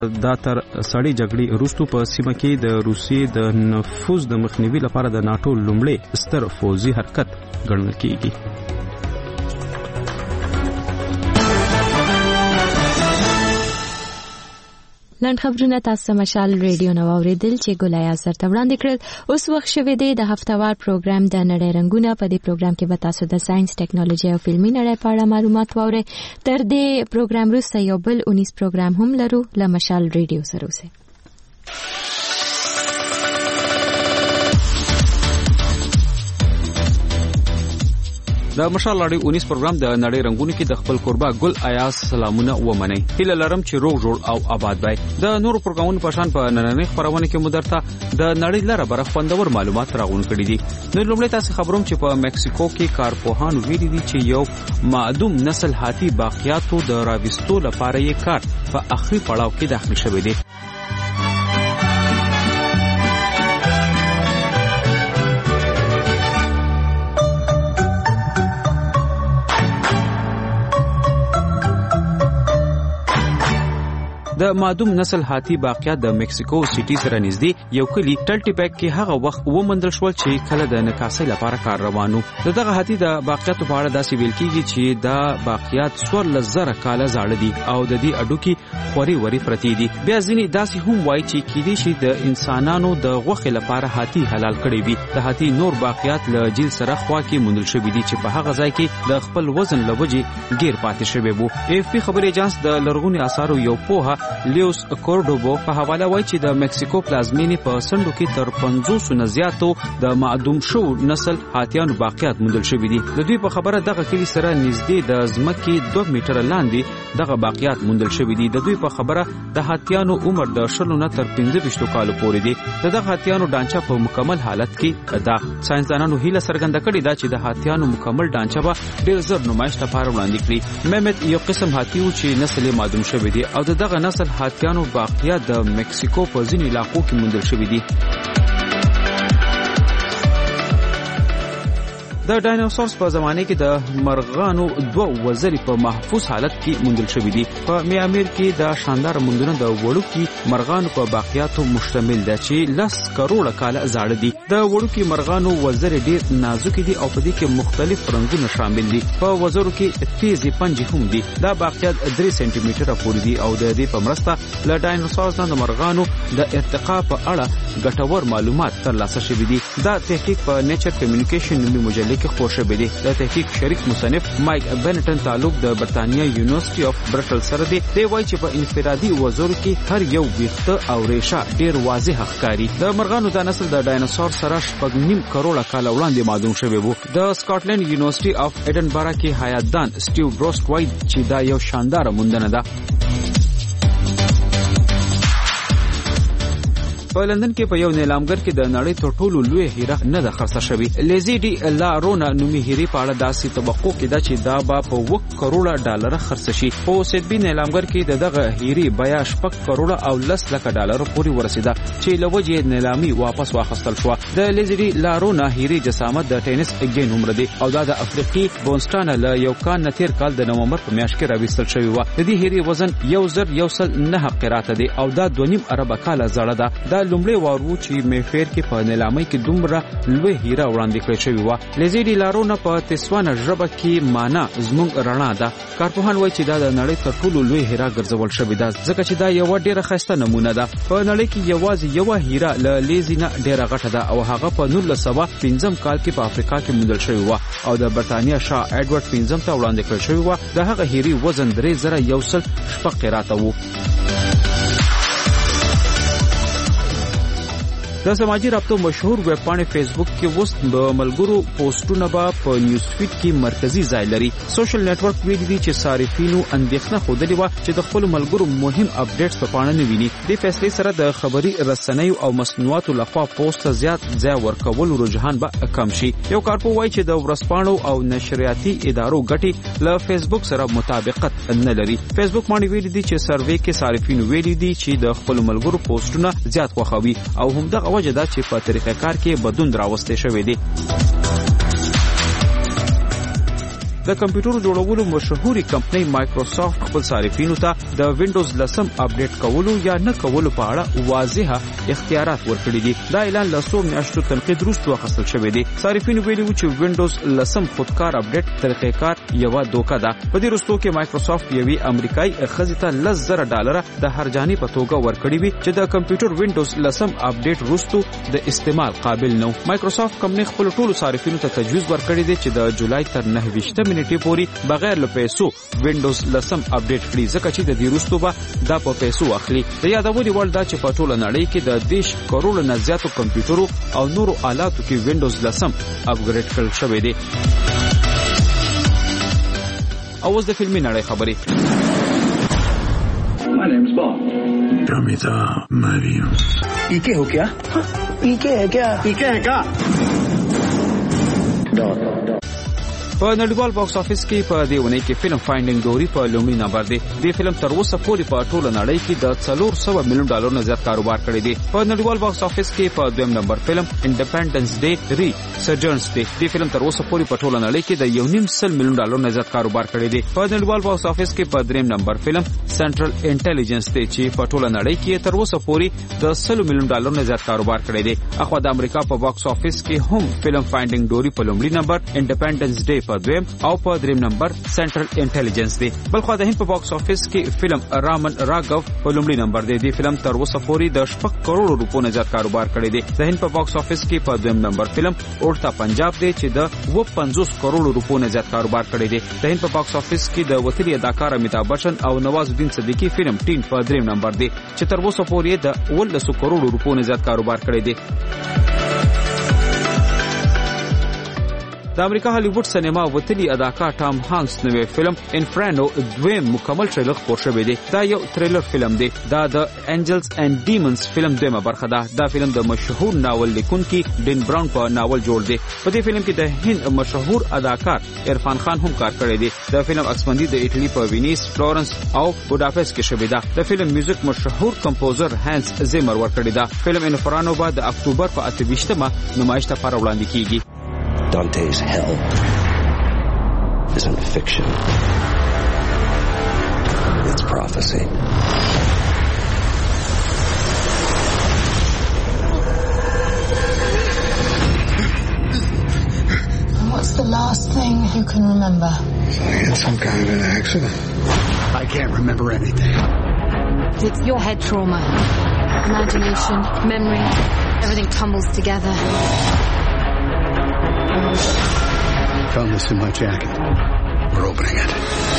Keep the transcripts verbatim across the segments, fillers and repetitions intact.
دا تر سړی جګړې وروسته په سیمه کې د روسیې د نفوذ د مخنیوي لپاره د ناتو لومړی ستر پوځي حرکت ګڼل کېږي. لنډ خبرونه تاسو مشال ریډیو نو اوریدل چې ګولای سره وړاندې کړل. اوس وخت شوه دی د هفتوار پروګرام د نړۍ رنگونه. په دې پروګرام کې به تاسو د ساينس، ټیکنالوژي او فلمي نړۍ په اړه معلومات واورئ. تر دې پروګرام وروسته یو بل اونیس پروګرام هم لرو. له مشال ریډیو سره اوسئ. د مشال لړۍ اونیس پروګرام د نړۍ رنگونو کې د خپل قربا ګل ایاز سلامونه ومنئ. هیله لرم چې روغ جوړ او آباد وي. د نورو پروګرامونو په شان په نننۍ خبرونه کې مدرته د نړۍ لاره بر خوندور معلومات راغون کړي دي. نو لومړی تاسو خبروم چې په مکسیکو کې کارپوهان ویلي دي چې یو معدوم نسل هاتی باقیاتو د راوستو لپاره یې کار په اخري پړاو کې داخل شوی دی. د معدوم نسل هاتی باقیات د مکسیکو سټي سره نږدې یو کلی ټلټیپیک کې هغه وخت ومندل شول چې کله د نکاسۍ لپاره کار روانو. دغه هاتی د باقیاتو په اړه داسې ویل کیږي چې دا باقیات څوار لزره کاله زاړه دي او د دې اډو کې خوري وري پرتی دي. بیا ځینې داسې هم وایي چې کېدې شي د انسانانو د غوښې لپاره هاتی حلال کړي وي. د هاتی نور باقیات له جیل سره خوا کې موندل شوي دي چې په هغه ځای کې د خپل وزن لوجې غیر پاتې شوی وو. اف پی خبري اجانس د لرغوني آثارو یو پوها لیوس کورډوبو په حواله وایي چې د مکسیکو پلازمینې په سندو کې تر پنځوس نه زیاتو د معدوم شو نسل هاتیانو باقیات موندل شوي دي. د دوی په خبره دغه کلی سره نږدې د ځمکې دوه میټره لاندې دغه باقیات موندل شوي دي. د دوی په خبره د هاتیانو عمر د شلو نه تر پنځه ویشتو کالو پورې دی. دغه هاتیانو ډانچه په مکمل حالت کې ده. ساينسدانانو هیله څرګنده کړې ده چې د هاتیانو مکمل ډانچه به ډېر زر نمایش لپاره وړاندې کړي. ممت یو قسم هاتی و چې نسل یې معدوم شوی دی او دغه نسل هاتیانو باقیات د مکسیکو په ځینې علاقو کې موندل شوي دي. د ډایناسورس په زمانه کې د مرغانو دوه وزري په محفوظ حالت کې موندل شوي دي. په میامیر کې د شاندار موندنه د وړوکي مرغانو په باقیاتو مشتمل ده چې لس کروڑه کاله زاړه دي. د وړوکي مرغانو وزري ډېر نازک دي او په دې کې مختلف رنگونه شامل دي. په وزرو کې تیزی پنجې هم دي. دا باقیات درې سانتي متره پورې دي او د دې په مرسته له ډایناسورس نه د مرغانو د ارتقا په اړه ګټور معلومات ترلاسه شوي دي. دا تحقیق په نیچر کمیونیکیشن نومي مجله کې خپور شوی دی. د تحقیق شریک مصنف مایک بنټن تعلق د برتانیا یونیورسيټي اف برټل سره دی. دی وایي چې په انفرادي وزرو کې هر یو ویښته او ریشه ډیر واضح ښکاري. د مرغانو د نسل د ډایناسور سره شپږ نیم کروڑه کال وړاندې معلوم شوی وو. د سکاټلند یونیورسيټي اف ایډنبرا کې حیات دان سټیو بروست وایي چې دا یو شاندار موندنه ده. په لندن کې په یو نیلامګر کې د نړۍ تر ټولو لوی هیره نه ده خرڅه شوې. لیزي ډي لارونا نومي هیرې په اړه داسې توقع کېده چې دا به په اوه کروڑه ډالر خرڅ شي. په سیدبي نیلامګر کې د دغه هیرې بیا شپږ کروڑه او لس لکه ډالر پورې ورسېده چې له وجې نیلامي واپس واخیستل شو. د لیزي ډي لارونا هیرې جسامت د ټینس اګین عمر دی او دا د افریقي بونستان له یو کان نتیر کال د نومبر په میاشت کې راوستل شوی و. د دې هیرې وزن یو زر یو سل نه قراته دی او دا دوه نیم اربه کاله زړه ده. دا لومړی وار و چې میفیر کې په نیلامۍ کې دومره لوی هیره وړاندې کړل شوی و. لیزي ډي لارونا په تسوانا ژبه کې معنا زموږ رڼا ده. کارپوهان وایي چې دا د نړۍ تر ټولو لوی هیره ګرځول شوې ده ځکه چې دا یو ډیره ښایسته نمونه ده. په نړۍ کې یوازې یو هیره له لیزي نه ډیره غټه ده او هغه په نولس سوه پنځم کال کې په افریقا کې موندل شوی و او د برتانیا شاه اډوارډ پنځم ته وړاندې کړل شوی و. د هغه هیرې وزن درې زره یو سل شپږ قراته و. د سماجی رابطو مشهور ویب پاڼې فیسبوک کې وست د ملګرو پوسټونه به په نیوز فیډ کې مرکزی ځای لري. سوشل نتورک ویلي دي چې صارفینو اندېښنه خوده و چې د خپل ملګرو مهم اپډیټس په پاڼه نه ویني. د فیصلې سره د خبري رسنیو او مصنوعاتو لخوا پوسټ زیات ځای ورکول رجحان به کم شي. یو کارپو وایي چې د ورځپاڼو او نشریاتي ادارو ګټې له فیسبوک سره مطابقت نه لري. فیسبوک باندې ویلي دي چې سروې کې صارفینو ویلي دي چې د خپل ملګرو پوسټونه زیات خوښوي او هم د وجه دا چې په طریقه کار کې بدلون راوستي شوی دی. د د کمپیوټر جوړولو مشهوري کمپنۍ مایکروسافټ خپل صارفینو ته د وینډوز لسم اپډیټ کولو یا نه کولو په اړه واضحه اختیارات ورکړي دي. دا اعلان له څو میاشتو تنقید وروسته اخیستل شوی دی. صارفینو ویلي و چې وینډوز لسم خودکار اپډیټ طریقې کار یو دوکه ده. په دې وروسته کې مایکروسافټ یوې امریکایي ښځې ته لس زره ډالره د هرجاني په توګه ورکړي وي چې د کمپیوټر وینډوز لسم اپډیټ وروسته د استعمال قابل نه و. مایکروسافټ کمپنۍ خپل ټولو صارفینو ته تجویز ورکړی دی چې د جولای تر نهه ویشتمه نیټې پورې بغیر له پیسو وینډوز لسم اپډیټ کړي، ځکه چې د دې وروسته به دا په پیسو اخلي. د یادونې وړ دا چې په ټوله نړۍ کې د دیش کروڑو نه زیاتو کمپیوټرو او نورو آلاتو کې وینډوز لسم اپګریډ کړل شوی دی. او اوس د فلمي نړۍ خبرې. My name's Bob. Ramita Mariam. पीके हो क्या? PK है क्या? पीके है क्या? Dot په نړیوال باکس افیس کې په دې ونې کې فلم فایندینګ دوري په لومړي نمبر دی. د فلم تر اوسه پورې په ټوله نړۍ کې د څلور سوه میلیون ډالر نه زیات کاروبار کړی دی. په نړیوال باکس افیس کې په دویم نمبر فلم انډیپندنس ډے ری سرجنز دی. د فلم تر اوسه پورې په ټوله نړۍ کې د یو نیم سل میلیون ډالر نه زیات کاروبار کړی دی. په نړیوال باکس افیس کې په دریم نمبر فلم سنټرل انټيليجنس دی چې په ټوله نړۍ کې تر اوسه پورې د سل میلیون ډالر نه زیات کاروبار کړی دی. اخو د امریکا په باکس افیس کې هم فلم فایندینګ دوري په لومړي نمبر، انډیپندنس ډے په دویم او په دریم نمبر سنټرل انټيليجنس دی. بل خو د هند په باکس افیس کې فلم رامن راګو په لومړي نمبر دی. د فلم تر اوسه پورې د شپږ کروڑو روپو نه زیات کاروبار کړی دی. د هند په باکس افیس کې په دویم نمبر فلم اورتا پنجاب دی چې د و پنځوس کروڑو روپو نه زیات کاروبار کړی دی. د هند په باکس افیس کې د وتلی اداکار امیتاب بچن او نواز الدین صدیقی فلم ټین په دریم نمبر دی چې تر اوسه پورې د ولسو کروڑو روپو نه زیات کاروبار کړی دی. د امریکا هالیوډ سینما وتلی اداکار ټام هانکس نوې فلم انفرانو دویم مکمل ټریلر خپور شوی دی. دا یو ټریلر فلم دی. دا د انجلز اینڈ ډیمونز فلم دیمه برخه ده. دا فلم د مشهور ناول لیکونکي ډین براون په ناول جوړ دی. په دې فلم کې د هند مشهور اداکار عرفان خان هم کار کړی دی. د فلم عکسبندي د ایټلی په وینیس، فلورنس او بوداپست کې شوې ده. د فلم میوزیک مشهور کمپوزر هانس زیمر ورکړی ده. فلم انفرانو به د اکتوبر په اته ویشتمه نمایش ته پر وړاندې کیږي. Dante's hell isn't fiction. It's prophecy. What's the last thing you can remember? I had some kind of an accident. I can't remember anything. It's your head trauma. Imagination, memory, everything tumbles together. Found this in my jacket. We're opening it.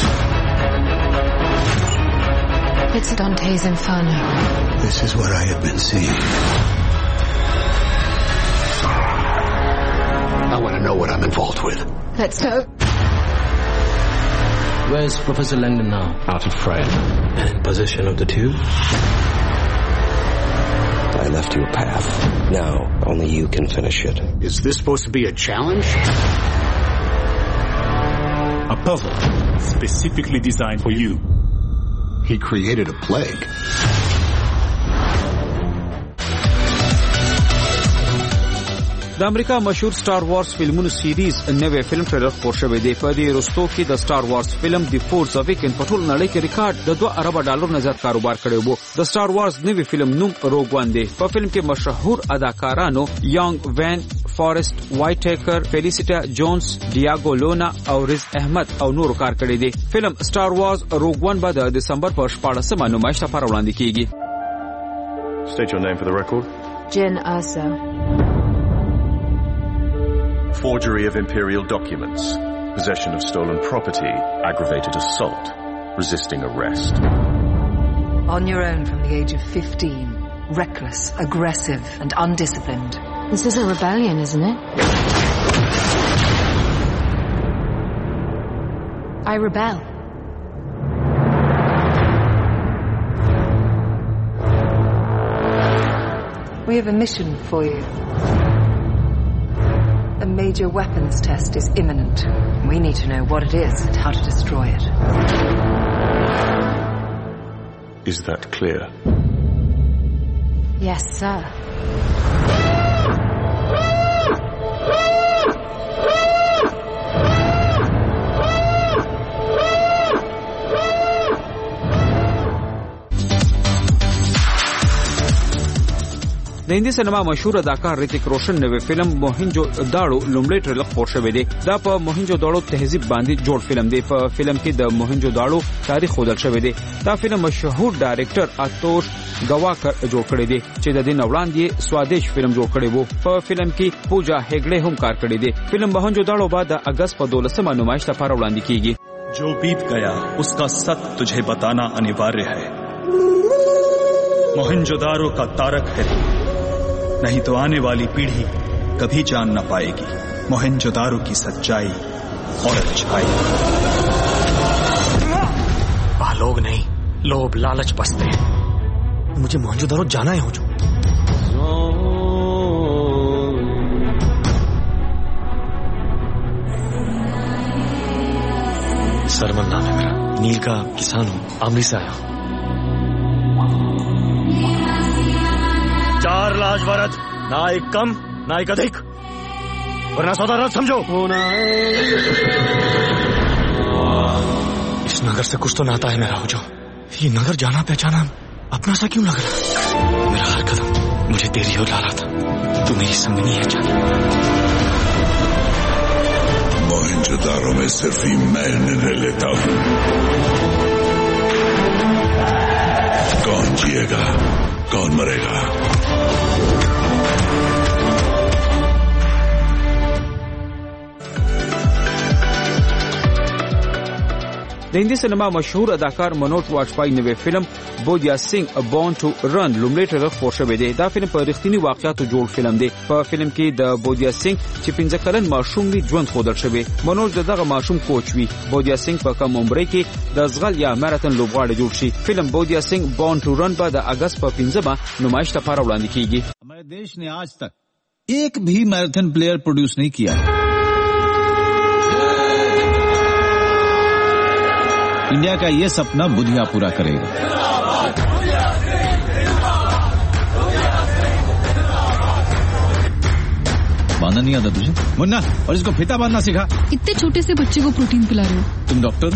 It's Dante's Inferno. This is what I have been seeing. I want to know what I'm involved with. Let's go. Where's Professor Langdon now? Out of frame. And position of the tube? I left you a path. Now, only you can finish it. Is this supposed to be a challenge? A puzzle specifically designed for you. He created a plague. د امریکا مشهور سٹار وارز فلمونو سیریز نوې فلم ټریلر خپور شوی دی. په دې وروستو کې د سٹار وارز فلم دی فورس اویکن په ټول نړۍ کې ریکارډ د دوه ارب ډالر نه زیات کاروبار کړی وو. د سٹار وارز نوې فلم نوم روګ وان دی. په فلم کې مشهور اداکارانو یانګ وین فارست وایټ ټیکر، فیلیسیټا جونز، ډیاګو لونا او رز احمد او نورو کار کړی دی. فلم سٹار وارز روګ وان به د دسمبر په شپاړسمه نمایش ته پر وړاندې کیږي. State your name for the record. Jin Urso. Forgery of imperial documents, possession of stolen property, aggravated assault, resisting arrest. On your own from the age of fifteen, reckless, aggressive, and undisciplined. This is a rebellion, isn't it? I rebel. We have a mission for you. A major weapons test is imminent. We need to know what it is and how to destroy it. Is that clear? Yes, sir. د هندي سینما مشهور اداکار ریتیک روشن نوې فلم موهنجو داړو لومړی ټریلر خپور شوی دی. دا په موهنجو داړو تهذیب باندې جوړ فلم دی. په فلم کې د موهنجو داړو تاریخ ښودل شوی دی. دا فلم مشهور ډایرکټر اتوش ګواکر جوړ کړی دی چې د دې وړاندې سوادیش فلم جوړ کړی وو. په فلم کې پوجا هګړې هم کار کړی دی. فلم موهنجو داړو بعد د اگست په دولسمه نمایش لپاره وړاندې کیږي. जो बीत गया उसका सच तुझे बताना अनिवार्य है. मोहनजोदारो का तारक है, नहीं तो आने वाली पीढ़ी कभी जान न पाएगी मोहनजोदारो की सच्चाई और अच्छाई. वहाँ लोग नहीं, लोभ लालच बसते हैं. मुझे मोहनजोदारो जाना है. हो जो सरमन नाम है मेरा, नील का किसान हूँ, आमरी से आया हूँ. चार लाज वरद, ना एक कम ना एक अधिक, वरना सौदा रद्द समझो. इस नगर से कुछ तो नाता है मेरा. हो जो ये नगर जाना पहचाना अपना सा क्यों लग रहा. मेरा हर कदम मुझे तेरी ओर ला रहा था. तू मेरी संगनी है जानी. मोहनजोदारो में सिर्फ ही मैं निर्णय लेता हूं कौन जिएगा कौन मरेगा. د هندي سینما مشهور اداکار منوج واجپای نوې فلم بودیا سنگ بورن ټو رن لومړی ټریلر خپور شوی دی. دا فلم په رښتینی واقعیاتو جوړ فلم دی. په فلم کې د بودیا سنگ چې پنځه کلن ماشوم وي ژوند ښودل شوی. منوج دغه ماشوم کوچ وي. بودیا سنگ په کم عمر کې د ځغل یا ماراتون لوبغاړی جوړ شي. فلم بودیا سنگ بورن ټو رن په د اگست په پنځمه نمایش لپاره وړاندې کیږي. हमारे देश ने आज तक एक भी मैराथन प्लेयर प्रोड्यूस नहीं किया. इंडिया का ये सपना बुधिया पूरा करेगा. बांधना नहीं आता तुझे मुन्ना, और इसको फीता बांधना सिखा. इतने छोटे से बच्चे को प्रोटीन पिला रहे हो. तुम डॉक्टर.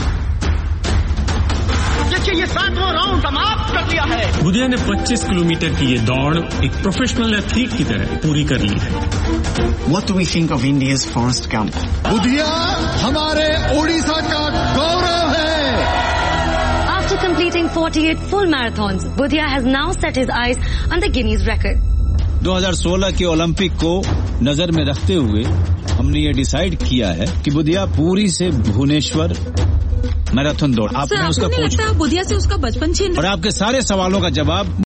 देखिए ये सातवां राउंड समाप्त कर दिया है. बुधिया ने पच्चीस किलोमीटर की ये दौड़ एक प्रोफेशनल एथलीट की तरह पूरी कर ली है. What do we think of India's Forrest Gump? Budhiya हमारे ओडिशा का गौरव है. After completing forty-eight full marathons, Budhia has now set his eyes on the Guinness record. दो हज़ार सोलह के ओलंपिक को नजर में रखते हुए हमने ये डिसाइड किया है कि बुधिया पूरी से भुवनेश्वर मैराथन दौड़. आपने उसका कोच बुधिया से उसका बचपन छीन. और आपके सारे सवालों का जवाब